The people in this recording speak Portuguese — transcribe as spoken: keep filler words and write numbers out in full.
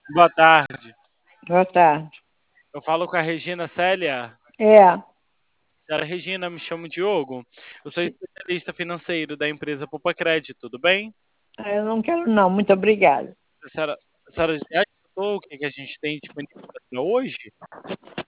Boa tarde. Boa tarde. Eu falo com a Regina Célia. É, Senhora Regina, me chamo Diogo. Eu sou especialista financeiro da empresa Poupa Crédito, tudo bem? eu não quero não, muito obrigada. A senhora, a senhora já escutou o que que a gente tem disponível para hoje?